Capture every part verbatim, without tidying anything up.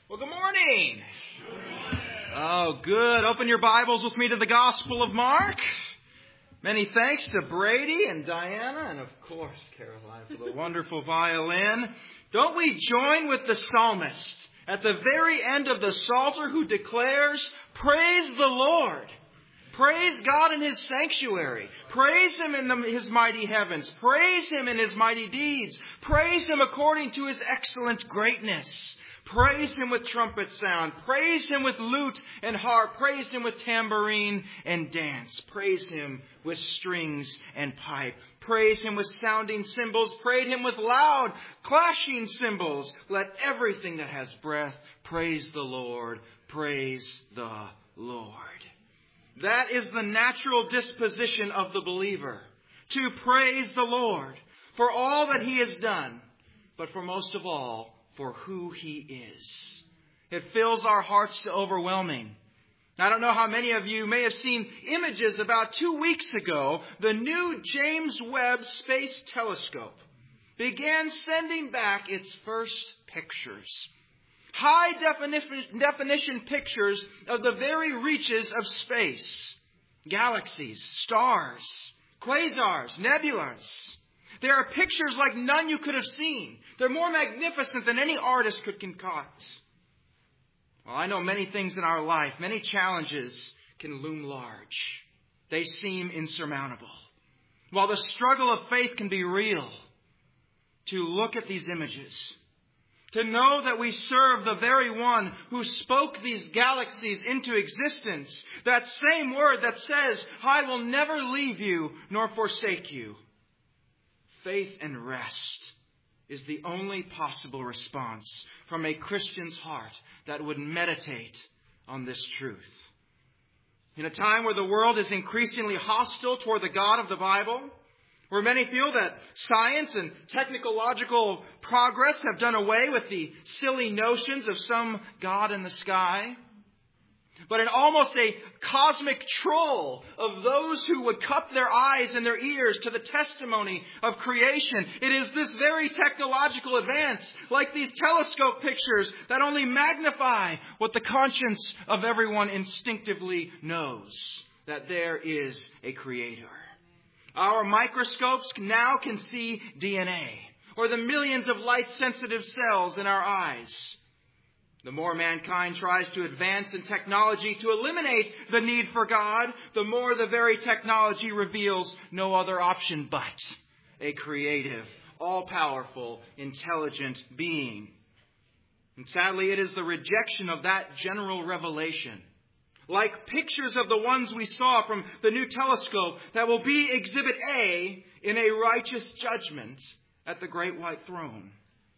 Well, good morning. Oh, good. Open your Bibles with me to the Gospel of Mark. Many thanks to Brady and Diana and, of course, Caroline for the wonderful violin. Don't we join with the psalmist at the very end of the Psalter who declares, "Praise the Lord. Praise God in His sanctuary. Praise Him in the, His mighty heavens. Praise Him in His mighty deeds. Praise Him according to His excellent greatness. Praise Him with trumpet sound. Praise Him with lute and harp. Praise Him with tambourine and dance. Praise Him with strings and pipe. Praise Him with sounding cymbals. Praise Him with loud clashing cymbals. Let everything that has breath praise the Lord. Praise the Lord." That is the natural disposition of the believer, to praise the Lord for all that He has done, but for most of all, for who He is. It fills our hearts to overwhelming. I don't know how many of you may have seen images about two weeks ago. The new James Webb Space Telescope began sending back its first pictures. High definition, definition pictures of the very reaches of space. Galaxies, stars, quasars, nebulas. They are pictures like none you could have seen. They're more magnificent than any artist could concoct. Well, I know many things in our life, many challenges can loom large. They seem insurmountable. While the struggle of faith can be real, to look at these images, to know that we serve the very one who spoke these galaxies into existence, that same word that says, "I will never leave you nor forsake you." Faith and rest is the only possible response from a Christian's heart that would meditate on this truth. In a time where the world is increasingly hostile toward the God of the Bible, where many feel that science and technological progress have done away with the silly notions of some God in the sky, but in almost a cosmic troll of those who would cup their eyes and their ears to the testimony of creation. It is this very technological advance, like these telescope pictures, that only magnify what the conscience of everyone instinctively knows, that there is a Creator. Our microscopes now can see D N A, or the millions of light-sensitive cells in our eyes. The more mankind tries to advance in technology to eliminate the need for God, the more the very technology reveals no other option but a creative, all-powerful, intelligent being. And sadly, it is the rejection of that general revelation, like pictures of the ones we saw from the new telescope, that will be Exhibit A in a righteous judgment at the great white throne.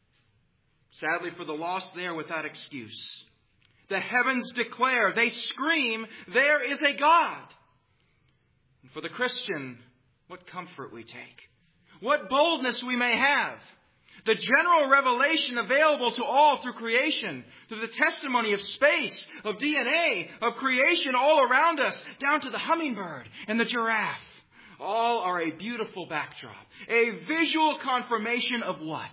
Sadly, for the lost, they are without excuse. The heavens declare, they scream, there is a God. And for the Christian, what comfort we take. What boldness we may have. The general revelation available to all through creation, through the testimony of space, of D N A, of creation all around us, down to the hummingbird and the giraffe. All are a beautiful backdrop. A visual confirmation of what?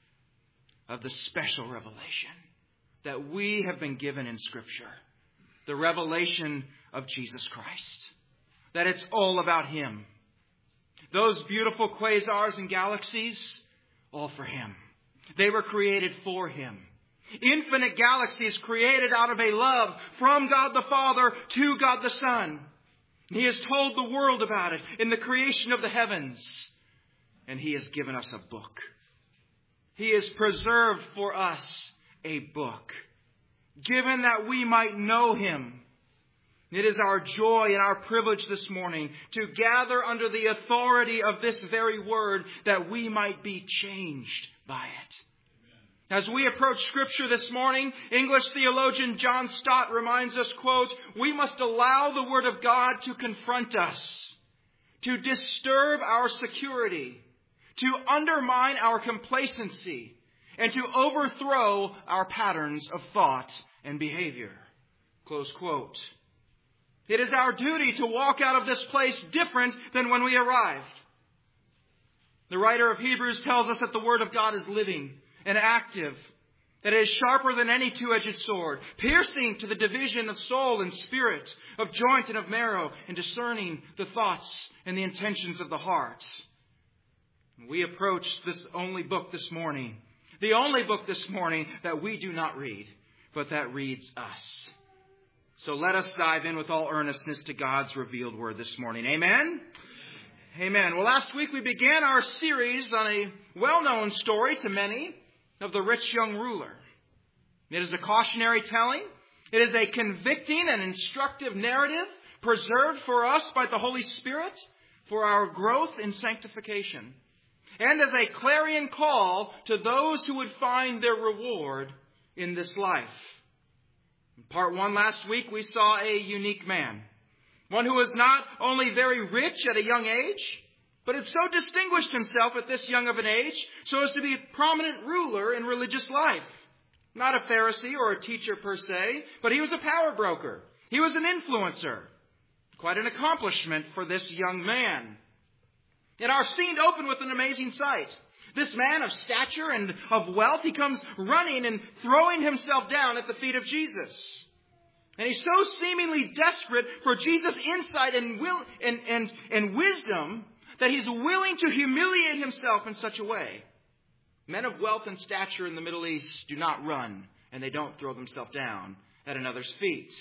Of the special revelation that we have been given in Scripture. The revelation of Jesus Christ. That it's all about Him. Those beautiful quasars and galaxies, all for Him. They were created for Him. Infinite galaxies created out of a love from God the Father to God the Son. He has told the world about it in the creation of the heavens. And He has given us a book. He has preserved for us a book, given that we might know Him. It is our joy and our privilege this morning to gather under the authority of this very word, that we might be changed by it. As we approach Scripture this morning, English theologian John Stott reminds us, quote, "We must allow the Word of God to confront us, to disturb our security, to undermine our complacency, and to overthrow our patterns of thought and behavior." Close quote. It is our duty to walk out of this place different than when we arrived. The writer of Hebrews tells us that the Word of God is living and active, that it is sharper than any two-edged sword, piercing to the division of soul and spirit, of joint and of marrow, and discerning the thoughts and the intentions of the heart. We approach this only book this morning, the only book this morning that we do not read, but that reads us. So let us dive in with all earnestness to God's revealed word this morning. Amen? Amen. Well, last week we began our series on a well-known story to many of the rich young ruler. It is a cautionary telling. It is a convicting and instructive narrative preserved for us by the Holy Spirit for our growth in sanctification, and as a clarion call to those who would find their reward in this life. In part one last week, we saw a unique man. One who was not only very rich at a young age, but had so distinguished himself at this young of an age so as to be a prominent ruler in religious life. Not a Pharisee or a teacher per se, but he was a power broker. He was an influencer. Quite an accomplishment for this young man. And our scene opened with an amazing sight. This man of stature and of wealth, he comes running and throwing himself down at the feet of Jesus. And he's so seemingly desperate for Jesus' insight and, will, and, and, and wisdom that he's willing to humiliate himself in such a way. Men of wealth and stature in the Middle East do not run, and they don't throw themselves down at another's feet.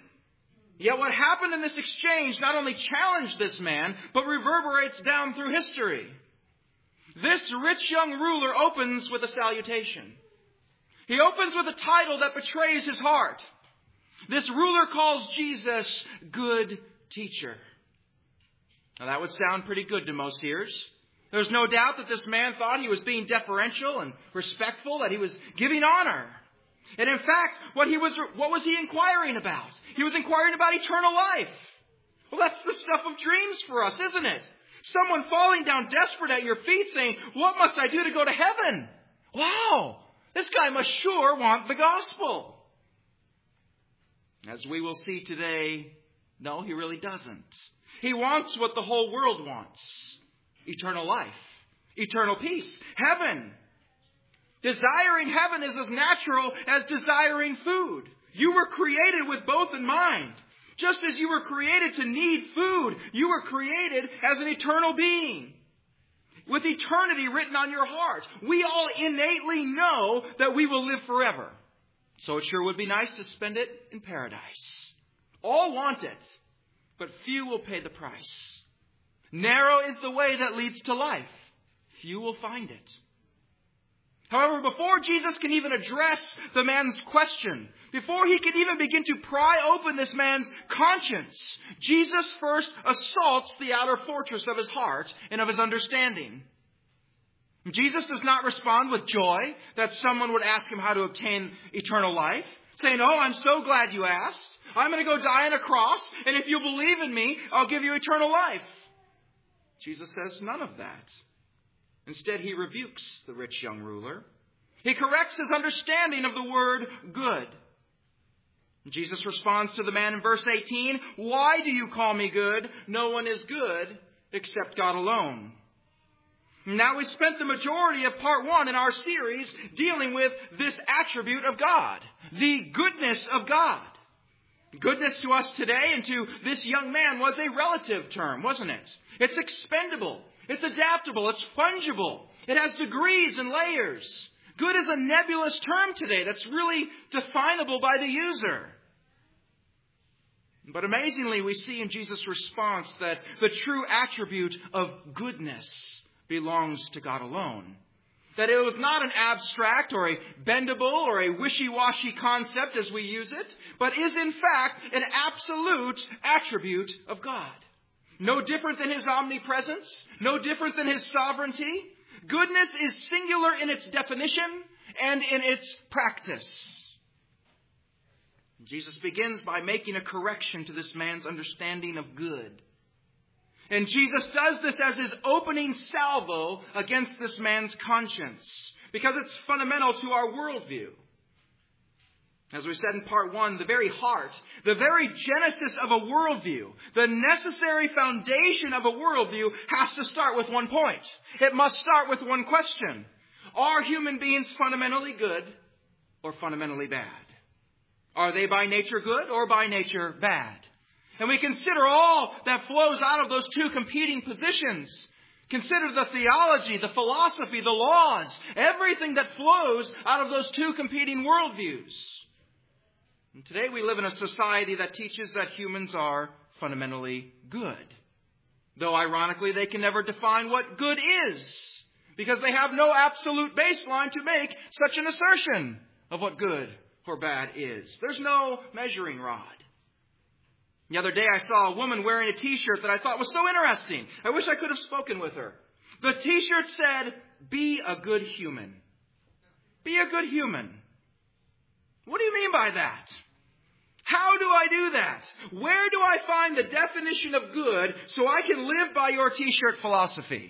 Yet what happened in this exchange not only challenged this man, but reverberates down through history. This rich young ruler opens with a salutation. He opens with a title that betrays his heart. This ruler calls Jesus Good Teacher. Now that would sound pretty good to most ears. There's no doubt that this man thought he was being deferential and respectful, that he was giving honor. And in fact, what he was, what was he inquiring about? He was inquiring about eternal life. Well, that's the stuff of dreams for us, isn't it? Someone falling down desperate at your feet saying, "What must I do to go to heaven?" Wow, this guy must sure want the gospel. As we will see today, no, he really doesn't. He wants what the whole world wants. Eternal life. Eternal peace. Heaven. Desiring heaven is as natural as desiring food. You were created with both in mind. Just as you were created to need food, you were created as an eternal being, with eternity written on your heart. We all innately know that we will live forever. So it sure would be nice to spend it in paradise. All want it, but few will pay the price. Narrow is the way that leads to life. Few will find it. However, before Jesus can even address the man's question, before he can even begin to pry open this man's conscience, Jesus first assaults the outer fortress of his heart and of his understanding. Jesus does not respond with joy that someone would ask him how to obtain eternal life, saying, "Oh, I'm so glad you asked. I'm going to go die on a cross, and if you believe in me, I'll give you eternal life." Jesus says none of that. Instead, he rebukes the rich young ruler. He corrects his understanding of the word good. Jesus responds to the man in verse eighteen, "Why do you call me good? No one is good except God alone." Now we spent the majority of part one in our series dealing with this attribute of God, the goodness of God. Goodness to us today and to this young man was a relative term, wasn't it? It's expendable. It's adaptable. It's fungible. It has degrees and layers. Good is a nebulous term today that's really definable by the user. But amazingly, we see in Jesus' response that the true attribute of goodness belongs to God alone. That it was not an abstract or a bendable or a wishy-washy concept as we use it, but is in fact an absolute attribute of God. No different than his omnipresence, no different than his sovereignty. Goodness is singular in its definition and in its practice. Jesus begins by making a correction to this man's understanding of good. And Jesus does this as his opening salvo against this man's conscience, because it's fundamental to our worldview. As we said in part one, the very heart, the very genesis of a worldview, the necessary foundation of a worldview has to start with one point. It must start with one question. Are human beings fundamentally good? or fundamentally bad? Are they by nature good or by nature bad? And we consider all that flows out of those two competing positions. Consider the theology, the philosophy, the laws, everything that flows out of those two competing worldviews. And today we live in a society that teaches that humans are fundamentally good. Though ironically, they can never define what good is, because they have no absolute baseline to make such an assertion of what good or bad is. There's no measuring rod. The other day I saw a woman wearing a t-shirt that I thought was so interesting. I wish I could have spoken with her. The t-shirt said, "Be a good human." Be a good human. What do you mean by that? How do I do that? Where do I find the definition of good so I can live by your t-shirt philosophy?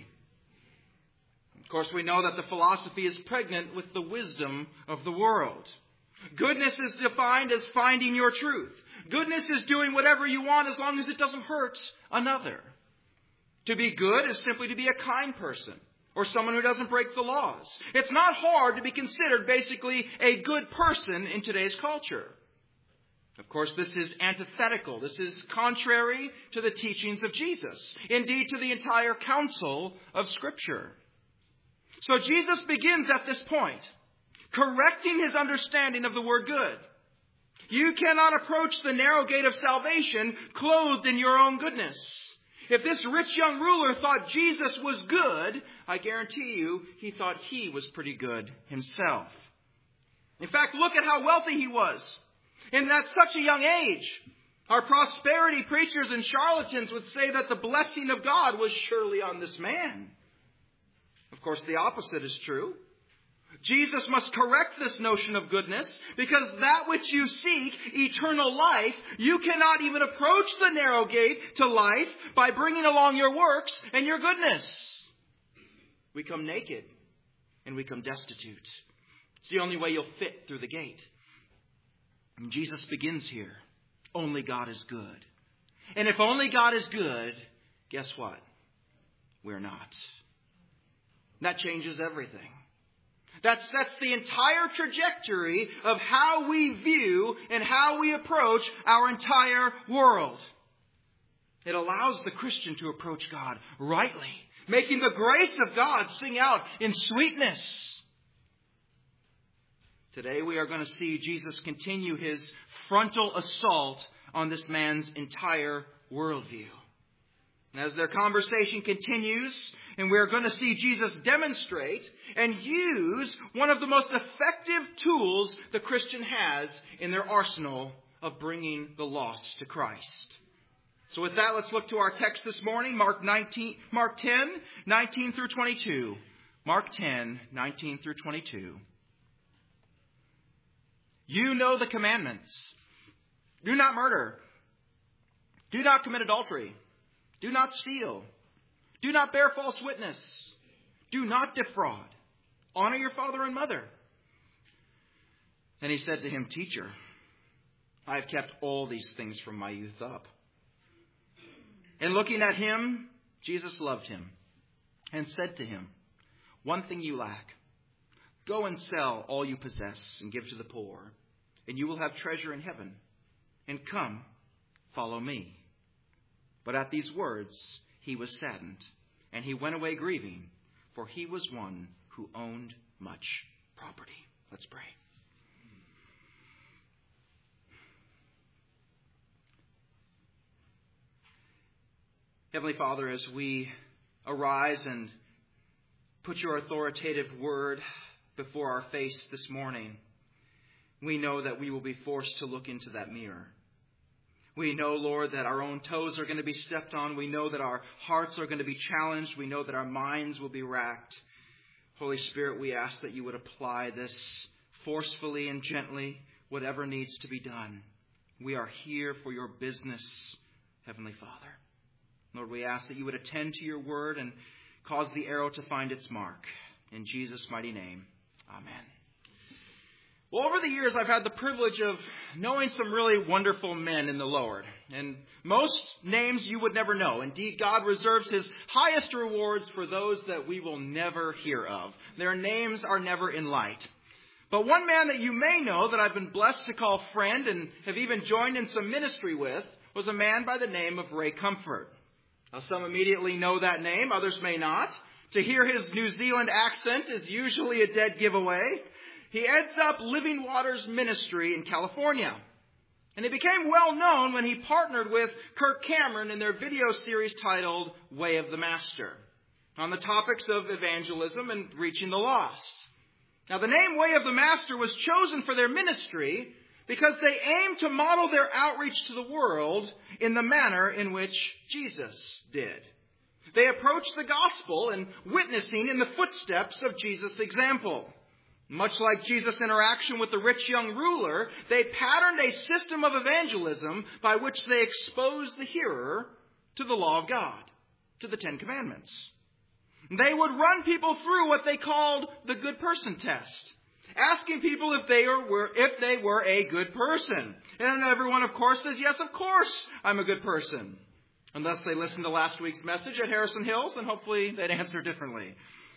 Of course, we know that the philosophy is pregnant with the wisdom of the world. Goodness is defined as finding your truth. Goodness is doing whatever you want as long as it doesn't hurt another. To be good is simply to be a kind person or someone who doesn't break the laws. It's not hard to be considered basically a good person in today's culture. Of course, this is antithetical. This is contrary to the teachings of Jesus. Indeed, to the entire counsel of Scripture. So Jesus begins at this point, correcting his understanding of the word good. You cannot approach the narrow gate of salvation clothed in your own goodness. If this rich young ruler thought Jesus was good, I guarantee you he thought he was pretty good himself. In fact, look at how wealthy he was. And at such a young age, our prosperity preachers and charlatans would say that the blessing of God was surely on this man. Of course, the opposite is true. Jesus must correct this notion of goodness, because that which you seek, eternal life, you cannot even approach the narrow gate to life by bringing along your works and your goodness. We come naked and we come destitute. It's the only way you'll fit through the gate. And Jesus begins here. Only God is good. And if only God is good, guess what? We're not. That changes everything. That sets the entire trajectory of how we view and how we approach our entire world. It allows the Christian to approach God rightly, making the grace of God sing out in sweetness. Today we are going to see Jesus continue his frontal assault on this man's entire worldview. And as their conversation continues, and we're going to see Jesus demonstrate and use one of the most effective tools the Christian has in their arsenal of bringing the lost to Christ. So with that, let's look to our text this morning, Mark nineteen, Mark ten, nineteen through twenty-two. Mark ten, nineteen through twenty-two. You know the commandments. Do not murder. Do not commit adultery. Do not steal. Do not bear false witness. Do not defraud. Honor your father and mother. And he said to him, Teacher, I have kept all these things from my youth up. And looking at him, Jesus loved him and said to him, One thing you lack. Go and sell all you possess and give to the poor, and you will have treasure in heaven. And come, follow me. But at these words, he was saddened, and he went away grieving, for he was one who owned much property. Let's pray. Heavenly Father, as we arise and put your authoritative word before our face this morning, we know that we will be forced to look into that mirror. We know, Lord, that our own toes are going to be stepped on. We know that our hearts are going to be challenged. We know that our minds will be racked. Holy Spirit, we ask that you would apply this forcefully and gently, whatever needs to be done. We are here for your business, Heavenly Father. Lord, we ask that you would attend to your word and cause the arrow to find its mark. In Jesus' mighty name, amen. Well, over the years, I've had the privilege of knowing some really wonderful men in the Lord. And most names you would never know. Indeed, God reserves his highest rewards for those that we will never hear of. Their names are never in light. But one man that you may know that I've been blessed to call friend and have even joined in some ministry with was a man by the name of Ray Comfort. Now, some immediately know that name, others may not. To hear his New Zealand accent is usually a dead giveaway. He heads up Living Waters Ministry in California. And he became well known when he partnered with Kirk Cameron in their video series titled Way of the Master, on the topics of evangelism and reaching the lost. Now, the name Way of the Master was chosen for their ministry because they aimed to model their outreach to the world in the manner in which Jesus did. They approached the gospel and witnessing in the footsteps of Jesus' example. Much like Jesus' interaction with the rich young ruler, they patterned a system of evangelism by which they exposed the hearer to the law of God, to the Ten Commandments. They would run people through what they called the good person test, asking people if they were if they were a good person. And everyone, of course, says, yes, of course, I'm a good person. Unless they listened to last week's message at Harrison Hills, and hopefully they'd answer differently.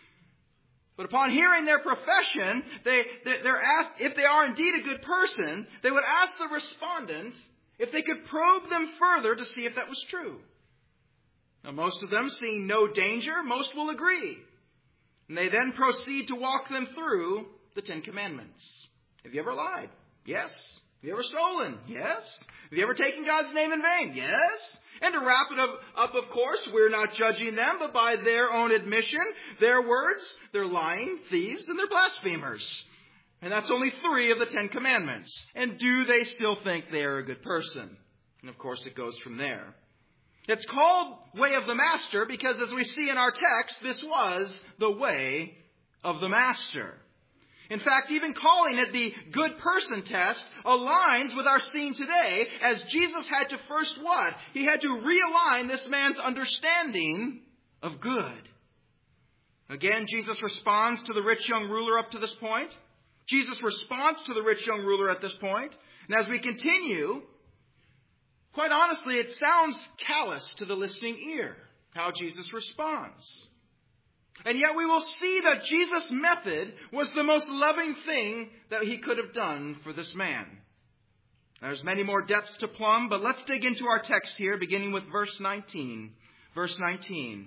But upon hearing their profession, they, they're asked if they are indeed a good person, they would ask the respondent if they could probe them further to see if that was true. Now, most of them, seeing no danger, most will agree. And they then proceed to walk them through the Ten Commandments. Have you ever lied? Yes. Have you ever stolen? Yes. Have you ever taken God's name in vain? Yes. And to wrap it up, up, of course, we're not judging them, but by their own admission, their words, they're lying, thieves, and they're blasphemers. And that's only three of the Ten Commandments. And do they still think they are a good person? And of course, it goes from there. It's called Way of the Master because, as we see in our text, this was the way of the Master. In fact, even calling it the good person test aligns with our scene today, as Jesus had to first what? He had to realign this man's understanding of good. Again, Jesus responds to the rich young ruler up to this point. Jesus responds to the rich young ruler at this point. And as we continue, quite honestly, it sounds callous to the listening ear, how Jesus responds. And yet we will see that Jesus' method was the most loving thing that he could have done for this man. There's many more depths to plumb, but let's dig into our text here, beginning with verse nineteen. Verse nineteen.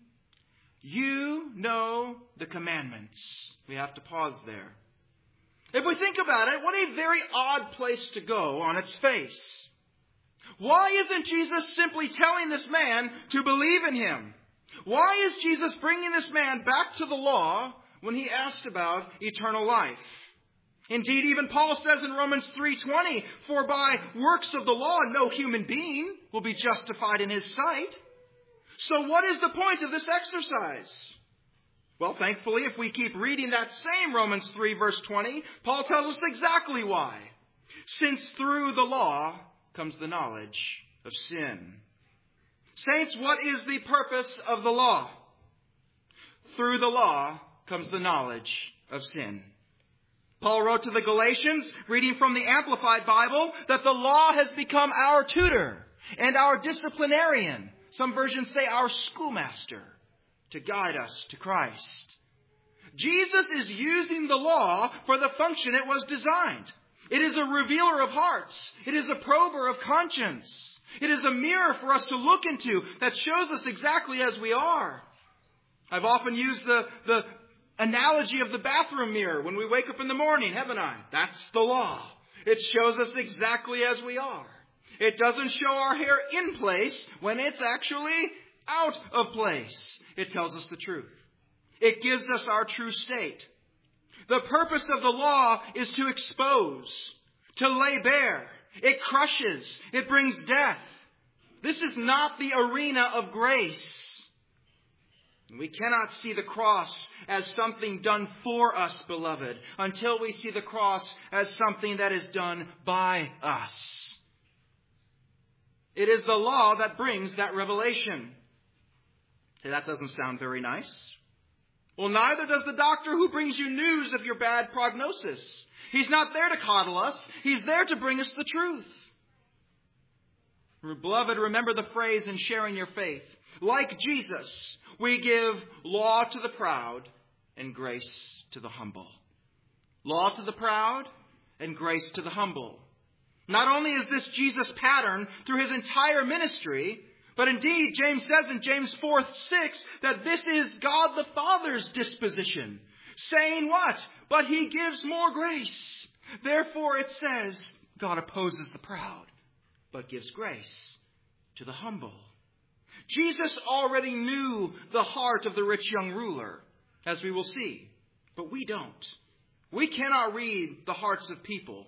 You know the commandments. We have to pause there. If we think about it, what a very odd place to go on its face. Why isn't Jesus simply telling this man to believe in him? Why is Jesus bringing this man back to the law when he asked about eternal life? Indeed, even Paul says in Romans three twenty, for by works of the law no human being will be justified in his sight. So what is the point of this exercise? Well, thankfully, if we keep reading that same Romans three verse twenty, Paul tells us exactly why. Since through the law comes the knowledge of sin. Saints, what is the purpose of the law? Through the law comes the knowledge of sin. Paul wrote to the Galatians, reading from the Amplified Bible, that the law has become our tutor and our disciplinarian. Some versions say our schoolmaster to guide us to Christ. Jesus is using the law for the function it was designed. It is a revealer of hearts. It is a prober of conscience. It is a mirror for us to look into that shows us exactly as we are. I've often used the, the analogy of the bathroom mirror when we wake up in the morning, haven't I? That's the law. It shows us exactly as we are. It doesn't show our hair in place when it's actually out of place. It tells us the truth. It gives us our true state. The purpose of the law is to expose, to lay bare. It crushes. It brings death. This is not the arena of grace. We cannot see the cross as something done for us, beloved, until we see the cross as something that is done by us. It is the law that brings that revelation. See, that doesn't sound very nice. Well, neither does the doctor who brings you news of your bad prognosis. He's not there to coddle us. He's there to bring us the truth. Beloved, remember the phrase in sharing your faith. Like Jesus, we give law to the proud and grace to the humble. Law to the proud and grace to the humble. Not only is this Jesus' pattern through his entire ministry, but indeed, James says in James four six that this is God the Father's disposition. Saying what? But he gives more grace. Therefore it says, God opposes the proud, but gives grace to the humble. Jesus already knew the heart of the rich young ruler, as we will see. But we don't. We cannot read the hearts of people.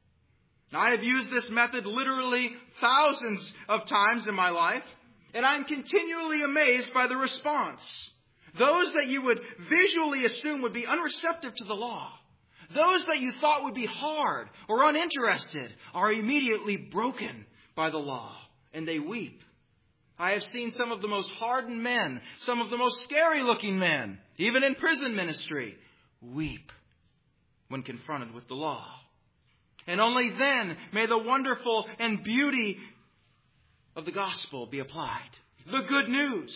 I have used this method literally thousands of times in my life, and I'm continually amazed by the response. Those that you would visually assume would be unreceptive to the law, those that you thought would be hard or uninterested, are immediately broken by the law, and they weep. I have seen some of the most hardened men, some of the most scary-looking men, even in prison ministry, weep when confronted with the law. And only then may the wonderful and beauty of the gospel be applied. The good news.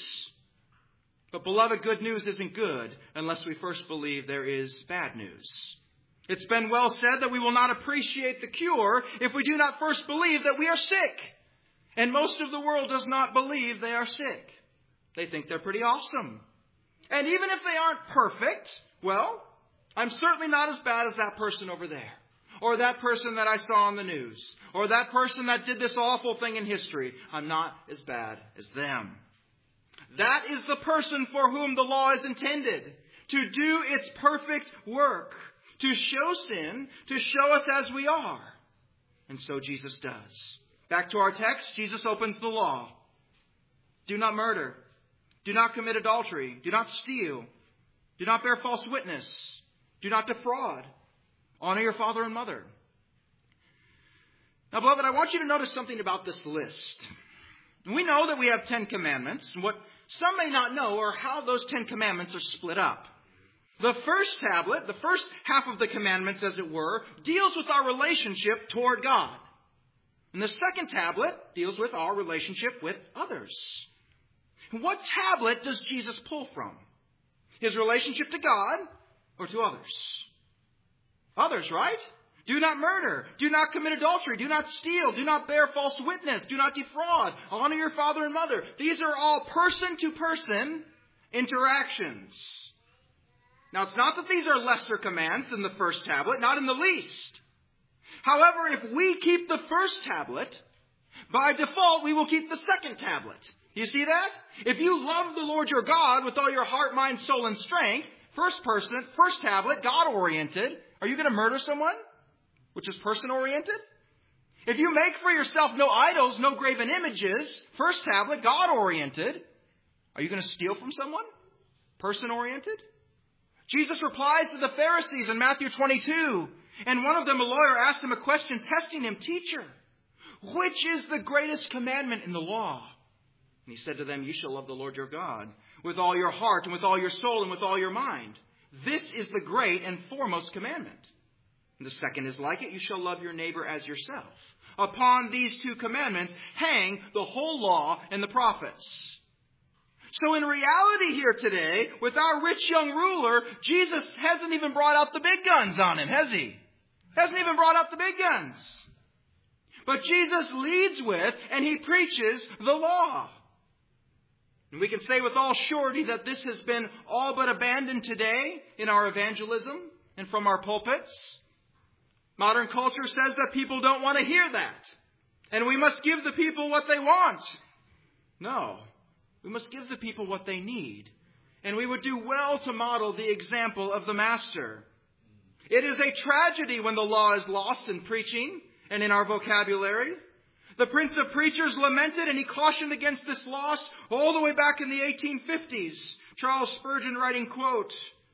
But beloved, good news isn't good unless we first believe there is bad news. It's been well said that we will not appreciate the cure if we do not first believe that we are sick. And most of the world does not believe they are sick. They think they're pretty awesome. And even if they aren't perfect, well, I'm certainly not as bad as that person over there. Or that person that I saw on the news. Or that person that did this awful thing in history. I'm not as bad as them. That is the person for whom the law is intended. To do its perfect work. To show sin. To show us as we are. And so Jesus does. Back to our text, Jesus opens the law. Do not murder. Do not commit adultery. Do not steal. Do not bear false witness. Do not defraud. Honor your father and mother. Now, beloved, I want you to notice something about this list. We know that we have Ten Commandments. And what some may not know are how those Ten Commandments are split up. The first tablet, the first half of the commandments, as it were, deals with our relationship toward God. And the second tablet deals with our relationship with others. What tablet does Jesus pull from? His relationship to God or to others? Others, right? Do not murder. Do not commit adultery. Do not steal. Do not bear false witness. Do not defraud. Honor your father and mother. These are all person-to-person interactions. Now, it's not that these are lesser commands than the first tablet, not in the least. However, if we keep the first tablet, by default, we will keep the second tablet. Do you see that? If you love the Lord your God with all your heart, mind, soul, and strength, first person, first tablet, God-oriented, are you going to murder someone? Which is person-oriented? If you make for yourself no idols, no graven images, first tablet, God-oriented, are you going to steal from someone? Person-oriented? Jesus replies to the Pharisees in Matthew twenty-two, and one of them, a lawyer, asked him a question, testing him, Teacher, which is the greatest commandment in the law? And he said to them, You shall love the Lord your God with all your heart and with all your soul and with all your mind. This is the great and foremost commandment. And the second is like it, you shall love your neighbor as yourself. Upon these two commandments hang the whole law and the prophets. So in reality here today, with our rich young ruler, Jesus hasn't even brought out the big guns on him, has he? Hasn't even brought out the big guns. But Jesus leads with, and he preaches the law. And we can say with all surety that this has been all but abandoned today in our evangelism and from our pulpits. Modern culture says that people don't want to hear that. And we must give the people what they want. No, we must give the people what they need. And we would do well to model the example of the Master. It is a tragedy when the law is lost in preaching and in our vocabulary. The Prince of Preachers lamented and he cautioned against this loss all the way back in the eighteen fifties. Charles Spurgeon writing, quote,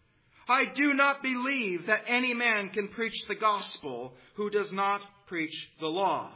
I do not believe that any man can preach the gospel who does not preach the law.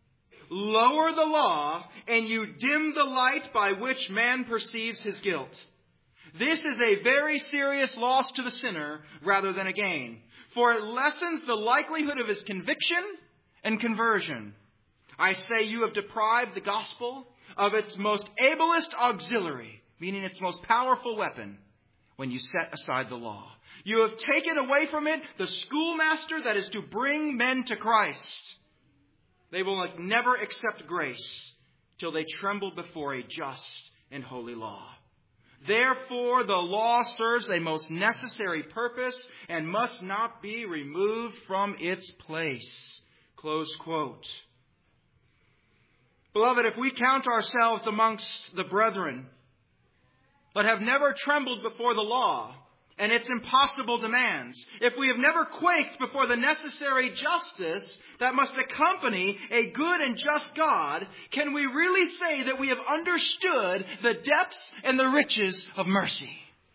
Lower the law and you dim the light by which man perceives his guilt. This is a very serious loss to the sinner rather than a gain, for it lessens the likelihood of his conviction and conversion. I say you have deprived the gospel of its most ablest auxiliary, meaning its most powerful weapon, when you set aside the law. You have taken away from it the schoolmaster that is to bring men to Christ. They will never accept grace till they tremble before a just and holy law. Therefore, the law serves a most necessary purpose and must not be removed from its place. Close quote. Beloved, if we count ourselves amongst the brethren, but have never trembled before the law and its impossible demands, if we have never quaked before the necessary justice that must accompany a good and just God, can we really say that we have understood the depths and the riches of mercy?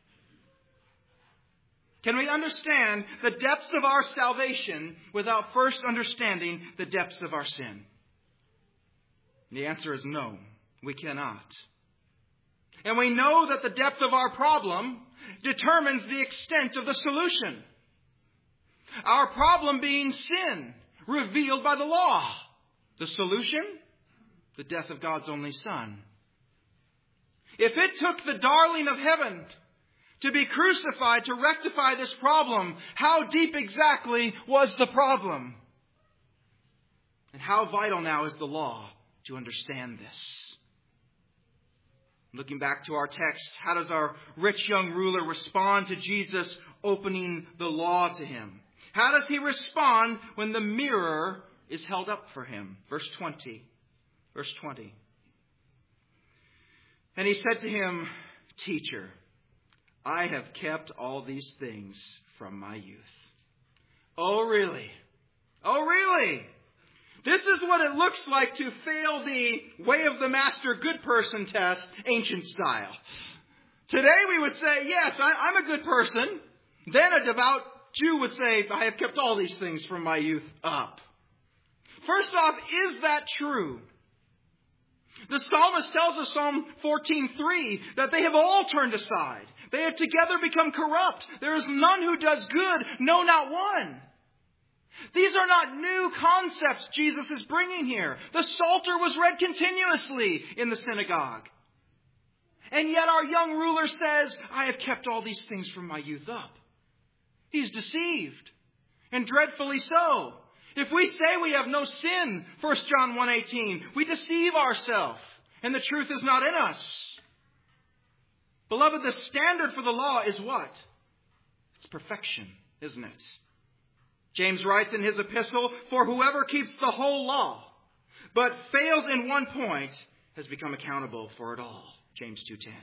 Can we understand the depths of our salvation without first understanding the depths of our sin? And the answer is no, we cannot. And we know that the depth of our problem determines the extent of the solution. Our problem being sin, revealed by the law. The solution? The death of God's only Son. If it took the darling of heaven to be crucified to rectify this problem, how deep exactly was the problem? And how vital now is the law to understand this? Looking back to our text, how does our rich young ruler respond to Jesus opening the law to him? How does he respond when the mirror is held up for him? Verse twenty. Verse twenty. And he said to him, Teacher, I have kept all these things from my youth. Oh, really? Oh, really? This is what it looks like to fail the way of the master good person test, ancient style. Today we would say, yes, I, I'm a good person. Then a devout Jew would say, I have kept all these things from my youth up. First off, is that true? The psalmist tells us, Psalm fourteen three, that they have all turned aside. They have together become corrupt. There is none who does good, no, not one. These are not new concepts Jesus is bringing here. The Psalter was read continuously in the synagogue. And yet our young ruler says, I have kept all these things from my youth up. He's deceived, and dreadfully so. If we say we have no sin, First John one eighteen, we deceive ourselves, and the truth is not in us. Beloved, the standard for the law is what? It's perfection, isn't it? James writes in his epistle, For whoever keeps the whole law, but fails in one point, has become accountable for it all. James two ten.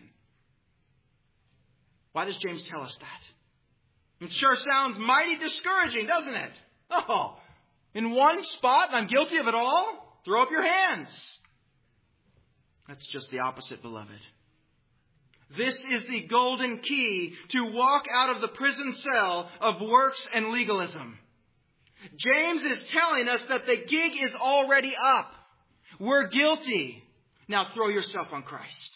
Why does James tell us that? It sure sounds mighty discouraging, doesn't it? Oh, in one spot and I'm guilty of it all? Throw up your hands. That's just the opposite, beloved. This is the golden key to walk out of the prison cell of works and legalism. James is telling us that the gig is already up. We're guilty. Now throw yourself on Christ.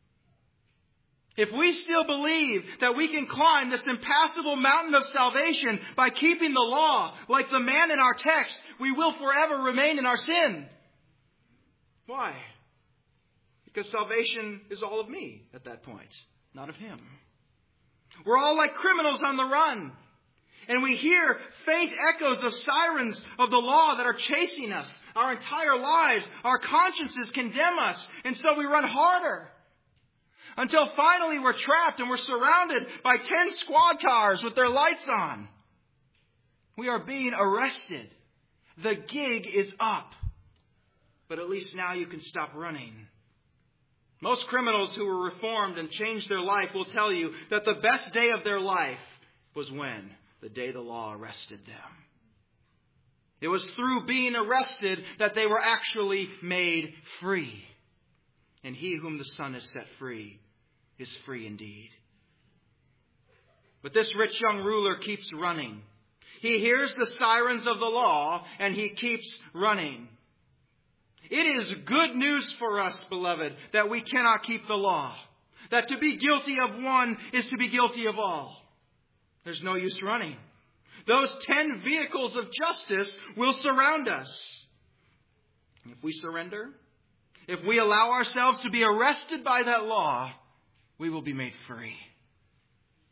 If we still believe that we can climb this impassable mountain of salvation by keeping the law, like the man in our text, we will forever remain in our sin. Why? Because salvation is all of me at that point, not of him. We're all like criminals on the run. And we hear faint echoes of sirens of the law that are chasing us. Our entire lives, our consciences condemn us. And so we run harder. Until finally we're trapped and we're surrounded by ten squad cars with their lights on. We are being arrested. The gig is up. But at least now you can stop running. Most criminals who were reformed and changed their life will tell you that the best day of their life was when? The day the law arrested them. It was through being arrested that they were actually made free. And he whom the Son has set free is free indeed. But this rich young ruler keeps running. He hears the sirens of the law and he keeps running. It is good news for us, beloved, that we cannot keep the law. That to be guilty of one is to be guilty of all. There's no use running. Those ten vehicles of justice will surround us. If we surrender, if we allow ourselves to be arrested by that law, we will be made free.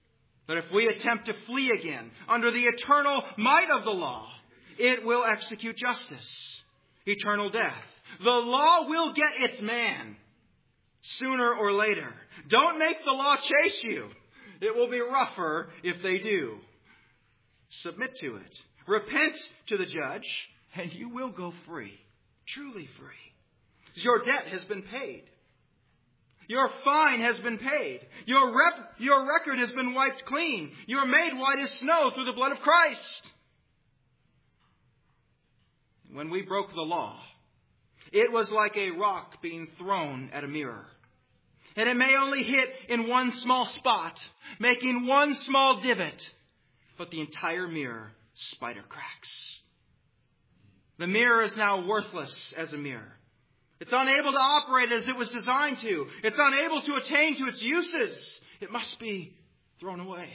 But if we attempt to flee again under the eternal might of the law, it will execute justice, eternal death. The law will get its man sooner or later. Don't make the law chase you. It will be rougher if they do. Submit to it. Repent to the judge, and you will go free, truly free. Your debt has been paid. Your fine has been paid. Your rep, your record has been wiped clean. You are made white as snow through the blood of Christ. When we broke the law, it was like a rock being thrown at a mirror. And it may only hit in one small spot, making one small divot, but the entire mirror spider cracks. The mirror is now worthless as a mirror. It's unable to operate as it was designed to. It's unable to attain to its uses. It must be thrown away.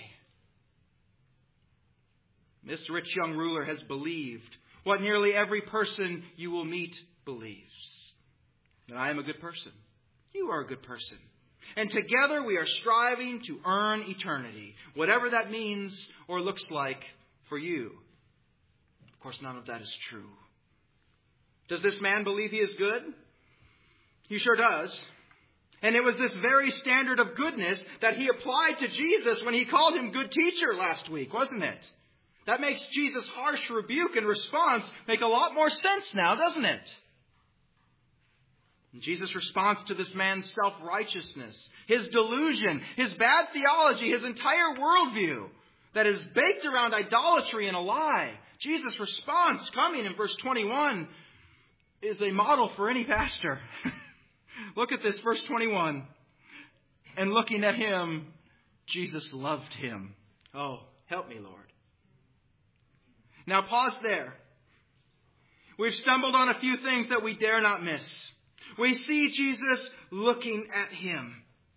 This rich young ruler has believed what nearly every person you will meet believes. That I am a good person. You are a good person. And together we are striving to earn eternity, whatever that means or looks like for you. Of course, none of that is true. Does this man believe he is good? He sure does. And it was this very standard of goodness that he applied to Jesus when he called him good teacher last week, wasn't it? That makes Jesus' harsh rebuke and response make a lot more sense now, doesn't it? And Jesus' response to this man's self-righteousness, his delusion, his bad theology, his entire worldview that is baked around idolatry and a lie. Jesus' response, coming in verse twenty-one, is a model for any pastor. Look at this, verse twenty-one. And looking at him, Jesus loved him. Oh, help me, Lord. Now pause there. We've stumbled on a few things that we dare not miss. We see Jesus looking at him.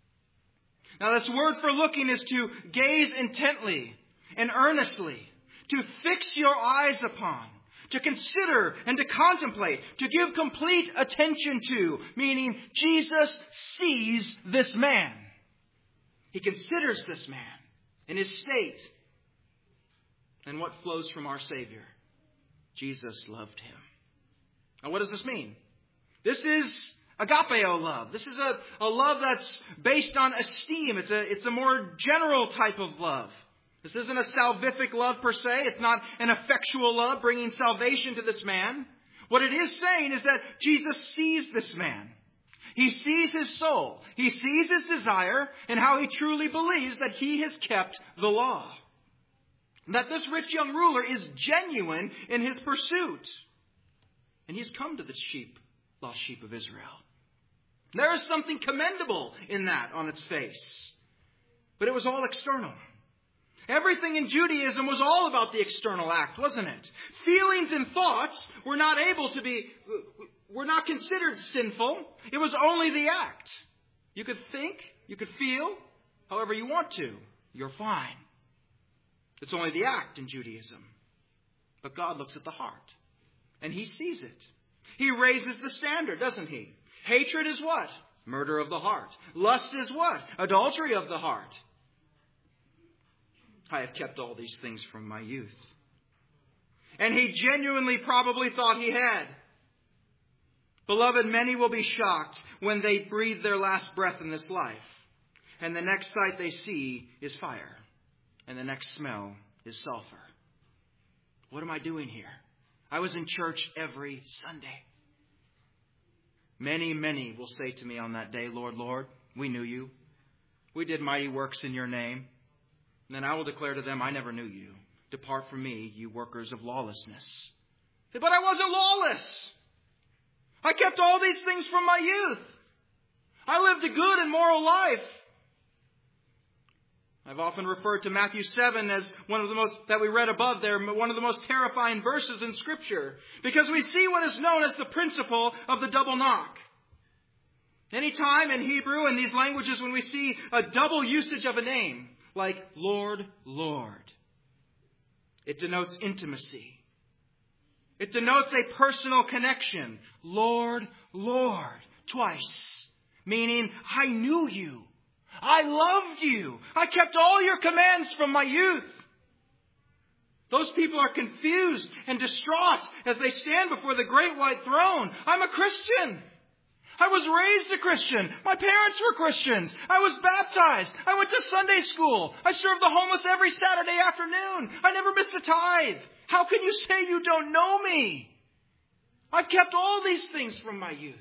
Now this word for looking is to gaze intently and earnestly, to fix your eyes upon, to consider and to contemplate, to give complete attention to, meaning Jesus sees this man. He considers this man in his state and what flows from our Savior. Jesus loved him. Now what does this mean? This is agapeo love. This is a, a love that's based on esteem. It's a, it's a more general type of love. This isn't a salvific love per se. It's not an effectual love bringing salvation to this man. What it is saying is that Jesus sees this man. He sees his soul. He sees his desire and how he truly believes that he has kept the law. That this rich young ruler is genuine in his pursuit. And he's come to the sheep, lost sheep of Israel. There is something commendable in that on its face. But it was all external. Everything in Judaism was all about the external act, wasn't it? Feelings and thoughts were not able to be, were not considered sinful. It was only the act. You could think, you could feel, however you want to. You're fine. It's only the act in Judaism. But God looks at the heart. And he sees it. He raises the standard, doesn't he? Hatred is what? Murder of the heart. Lust is what? Adultery of the heart. I have kept all these things from my youth. And he genuinely probably thought he had. Beloved, many will be shocked when they breathe their last breath in this life. And the next sight they see is fire. And the next smell is sulfur. What am I doing here? I was in church every Sunday. Many, many will say to me on that day, Lord, Lord, we knew you. We did mighty works in your name. And then I will declare to them, I never knew you. Depart from me, you workers of lawlessness. Say, but I wasn't lawless. I kept all these things from my youth. I lived a good and moral life. I've often referred to Matthew seven as one of the most, that we read above there, one of the most terrifying verses in Scripture. Because we see what is known as the principle of the double knock. Anytime in Hebrew and these languages when we see a double usage of a name, like Lord, Lord, it denotes intimacy. It denotes a personal connection. Lord, Lord, twice. Meaning, I knew you. I loved you. I kept all your commands from my youth. Those people are confused and distraught as they stand before the great white throne. I'm a Christian. I was raised a Christian. My parents were Christians. I was baptized. I went to Sunday school. I served the homeless every Saturday afternoon. I never missed a tithe. How can you say you don't know me? I've kept all these things from my youth.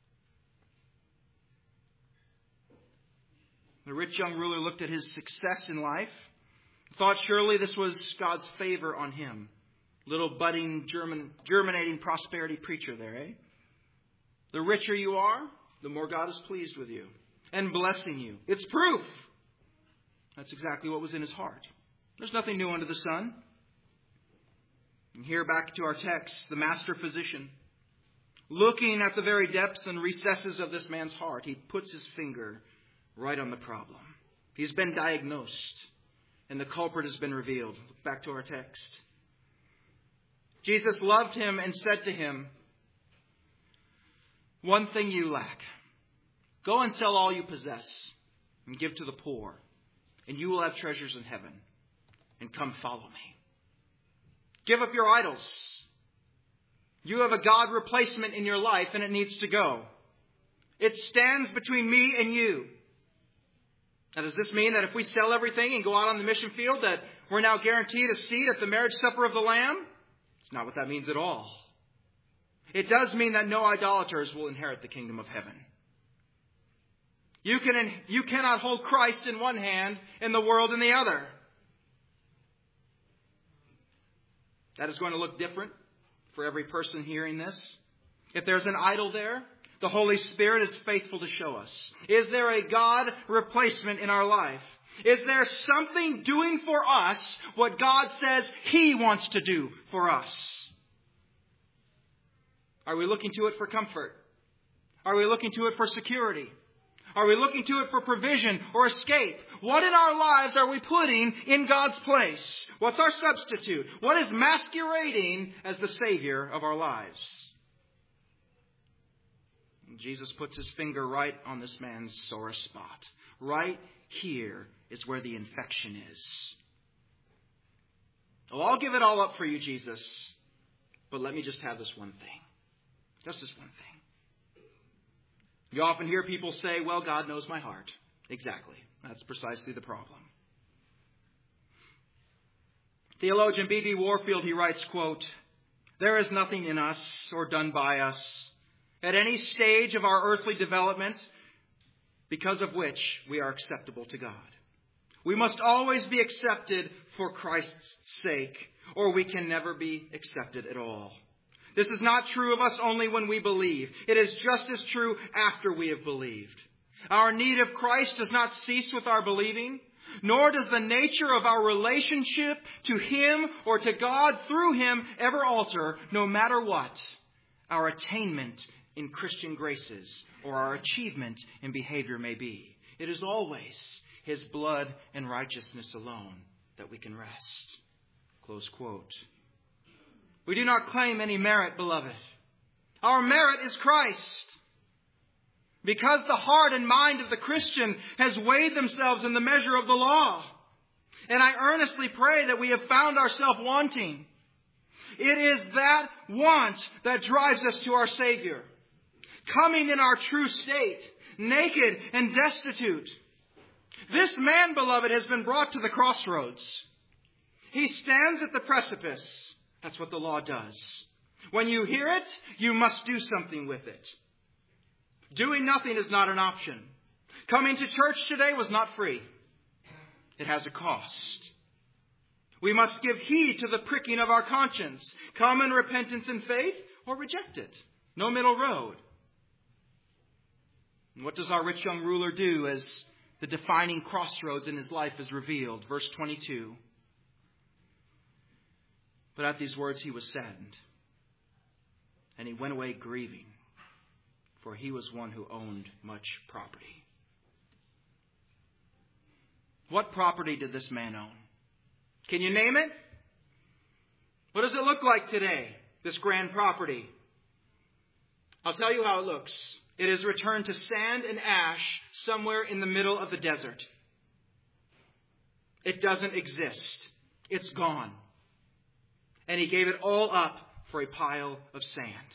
The rich young ruler looked at his success in life, thought surely this was God's favor on him. Little budding, German, germinating prosperity preacher there, eh? The richer you are, the more God is pleased with you and blessing you. It's proof. That's exactly what was in his heart. There's nothing new under the sun. And here back to our text, the master physician, looking at the very depths and recesses of this man's heart, he puts his finger right on the problem. He's been diagnosed, and the culprit has been revealed. Look back to our text. Jesus loved him and said to him, one thing you lack. Go and sell all you possess and give to the poor, and you will have treasures in heaven. And come follow me. Give up your idols. You have a God replacement in your life, and it needs to go. It stands between me and you. Now, does this mean that if we sell everything and go out on the mission field, that we're now guaranteed a seat at the marriage supper of the Lamb? It's not what that means at all. It does mean that no idolaters will inherit the kingdom of heaven. You can, you cannot hold Christ in one hand and the world in the other. That is going to look different for every person hearing this. If there's an idol there, the Holy Spirit is faithful to show us. Is there a God replacement in our life? Is there something doing for us what God says He wants to do for us? Are we looking to it for comfort? Are we looking to it for security? Are we looking to it for provision or escape? What in our lives are we putting in God's place? What's our substitute? What is masquerading as the Savior of our lives? And Jesus puts his finger right on this man's sore spot. Right here is where the infection is. Oh, I'll give it all up for you, Jesus. But let me just have this one thing. Just this one thing. You often hear people say, well, God knows my heart. Exactly. That's precisely the problem. Theologian B B Warfield, he writes, quote, there is nothing in us or done by us at any stage of our earthly development because of which we are acceptable to God. We must always be accepted for Christ's sake, or we can never be accepted at all. This is not true of us only when we believe. It is just as true after we have believed. Our need of Christ does not cease with our believing, nor does the nature of our relationship to Him or to God through Him ever alter, no matter what our attainment in Christian graces or our achievement in behavior may be. It is always His blood and righteousness alone that we can rest. Close quote. We do not claim any merit, beloved. Our merit is Christ. Because the heart and mind of the Christian has weighed themselves in the measure of the law. And I earnestly pray that we have found ourselves wanting. It is that want that drives us to our Savior. Coming in our true state, naked and destitute. This man, beloved, has been brought to the crossroads. He stands at the precipice. That's what the law does. When you hear it, you must do something with it. Doing nothing is not an option. Coming to church today was not free. It has a cost. We must give heed to the pricking of our conscience. Come in repentance and faith or reject it. No middle road. And what does our rich young ruler do as the defining crossroads in his life is revealed? Verse twenty-two. But at these words he was saddened, and he went away grieving, for he was one who owned much property. What property did this man own? Can you name it? What does it look like today, this grand property? I'll tell you how it looks. It is returned to sand and ash somewhere in the middle of the desert. It doesn't exist. It's gone. And he gave it all up for a pile of sand.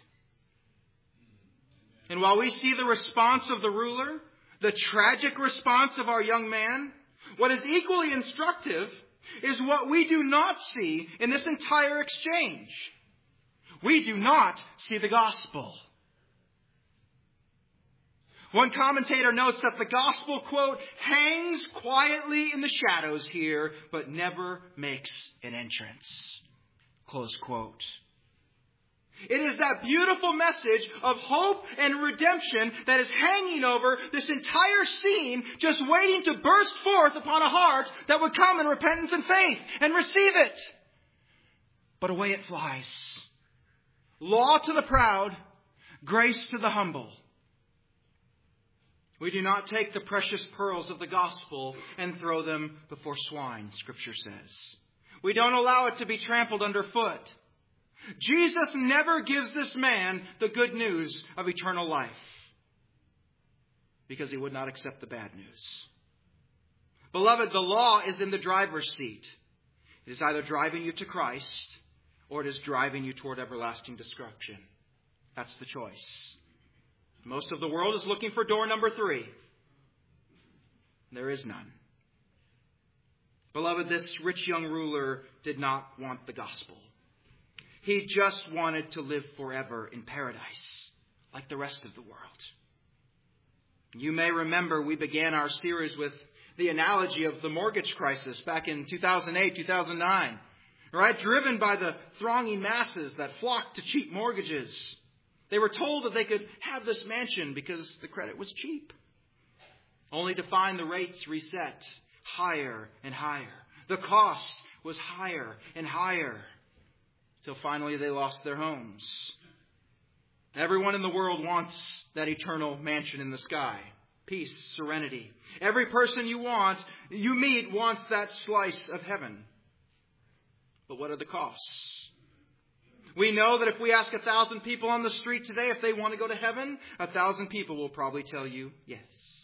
And while we see the response of the ruler, the tragic response of our young man, what is equally instructive is what we do not see in this entire exchange. We do not see the gospel. One commentator notes that the gospel, quote, hangs quietly in the shadows here, but never makes an entrance, close quote. It is that beautiful message of hope and redemption that is hanging over this entire scene, just waiting to burst forth upon a heart that would come in repentance and faith and receive it. But away it flies. Law to the proud, grace to the humble. We do not take the precious pearls of the gospel and throw them before swine, Scripture says. We don't allow it to be trampled underfoot. Jesus never gives this man the good news of eternal life because he would not accept the bad news. Beloved, the law is in the driver's seat. It is either driving you to Christ or it is driving you toward everlasting destruction. That's the choice. Most of the world is looking for door number three. There is none. Beloved, this rich young ruler did not want the gospel. He just wanted to live forever in paradise, like the rest of the world. You may remember we began our series with the analogy of the mortgage crisis back in two thousand eight, two thousand nine. Right? Driven by the thronging masses that flocked to cheap mortgages. They were told that they could have this mansion because the credit was cheap. Only to find the rates reset higher and higher. The cost was higher and higher. Till finally they lost their homes. Everyone in the world wants that eternal mansion in the sky. Peace, serenity. Every person you want, you meet wants that slice of heaven. But what are the costs? We know that if we ask a thousand people on the street today if they want to go to heaven, a thousand people will probably tell you yes.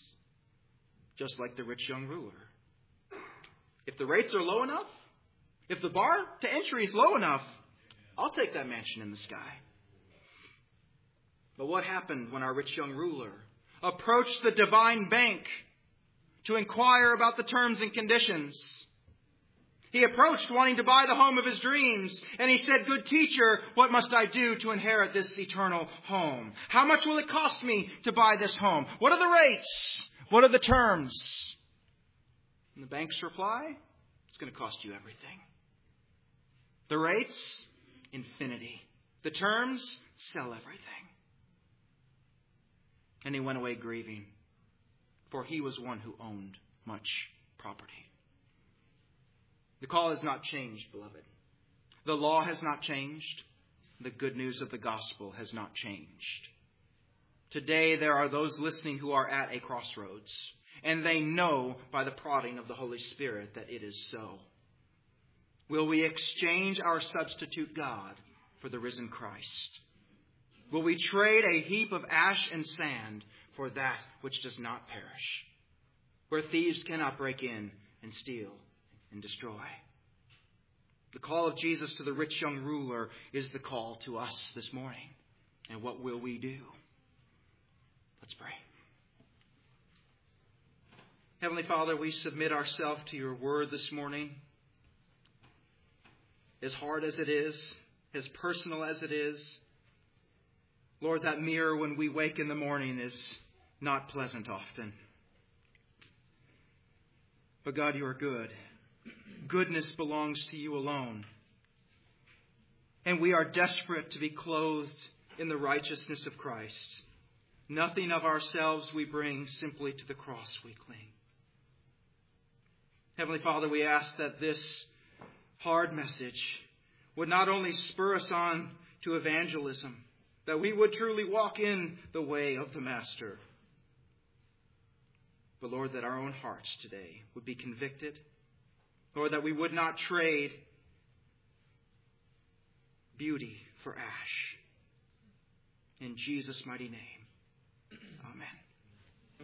Just like the rich young ruler. If the rates are low enough, if the bar to entry is low enough, I'll take that mansion in the sky. But what happened when our rich young ruler approached the divine bank to inquire about the terms and conditions? He approached wanting to buy the home of his dreams. And he said, "Good teacher, what must I do to inherit this eternal home? How much will it cost me to buy this home? What are the rates? What are the terms?" And the bank's reply, "It's going to cost you everything. The rates, infinity. The terms, sell everything." And he went away grieving, for he was one who owned much property. The call has not changed, beloved. The law has not changed. The good news of the gospel has not changed. Today there are those listening who are at a crossroads, and they know by the prodding of the Holy Spirit that it is so. Will we exchange our substitute God for the risen Christ? Will we trade a heap of ash and sand for that which does not perish, where thieves cannot break in and steal and destroy? The call of Jesus to the rich young ruler is the call to us this morning. And what will we do? Let's pray. Heavenly Father, we submit ourselves to your word this morning. As hard as it is, as personal as it is, Lord, that mirror when we wake in the morning is not pleasant often. But God, you are good. Goodness belongs to you alone. And we are desperate to be clothed in the righteousness of Christ. Nothing of ourselves we bring, simply to the cross we cling. Heavenly Father, we ask that this hard message would not only spur us on to evangelism, that we would truly walk in the way of the Master, but Lord, that our own hearts today would be convicted. Lord, that we would not trade beauty for ash. In Jesus' mighty name, Amen.